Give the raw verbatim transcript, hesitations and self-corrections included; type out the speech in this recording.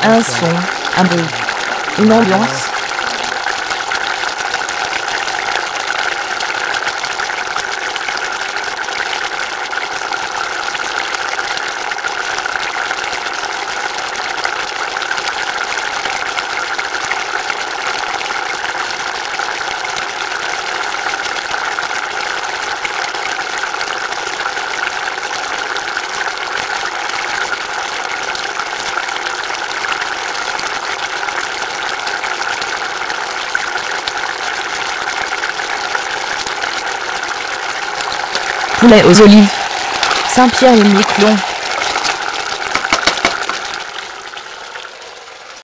Un son, un bruit, une ambiance. Poulet aux olives. Saint-Pierre-et-Miquelon.